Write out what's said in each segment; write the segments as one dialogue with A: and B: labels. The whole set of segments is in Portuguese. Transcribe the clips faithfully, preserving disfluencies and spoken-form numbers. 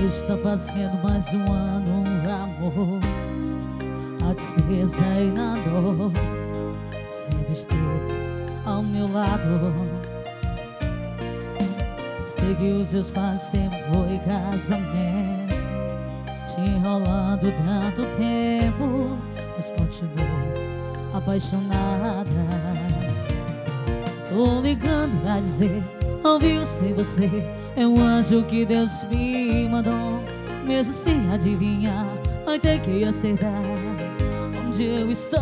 A: está fazendo mais um ano, amor. A tristeza e na dor sempre esteve ao meu lado. Seguiu seus pais, sempre foi casamento, te enrolando tanto tempo, mas continuou apaixonada. Tô ligando pra dizer, ouviu sem você, é um anjo que Deus me mandou. Mesmo sem adivinhar, vai ter que aceitar onde eu estou.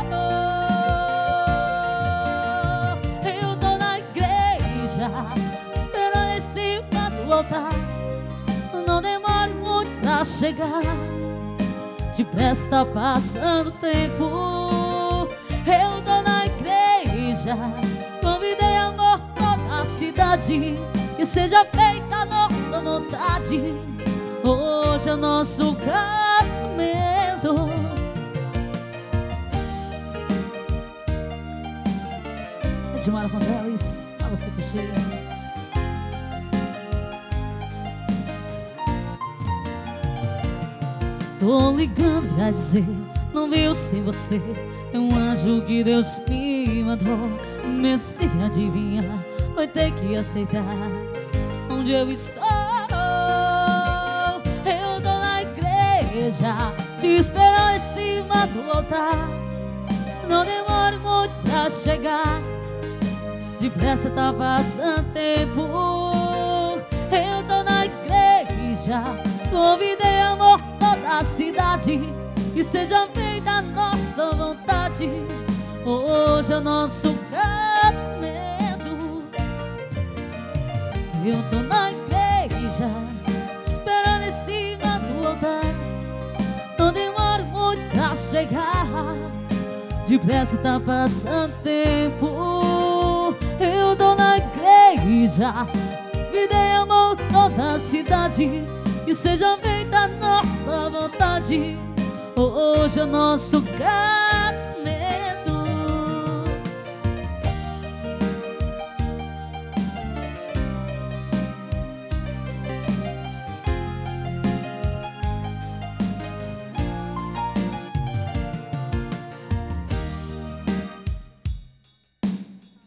A: Eu tô na igreja, esperando em cima do altar. Não demore muito pra chegar, depressa tá passando o tempo. Eu tô na igreja, convidei amor toda a cidade, que seja feita a nossa vontade. Hoje é o nosso casamento. Edmara Vandelis, pra você curtir. Tô ligando pra dizer, não viu sem você, é um anjo que Deus me mandou. Mesmo sem adivinhar, vai ter que aceitar onde eu estou. Eu tô na igreja, te espero em cima do altar. Não demore muito pra chegar, depressa tá passando tempo. Eu tô na igreja, convidei amor toda a cidade, que seja feita a nossa vontade. Hoje é o nosso casamento. Eu tô na igreja, esperando em cima do altar. Não demora muito pra chegar, depressa tá passando tempo. Eu tô na igreja, me dê amor toda a cidade, que seja feita a nossa vontade. Hoje é o nosso casamento.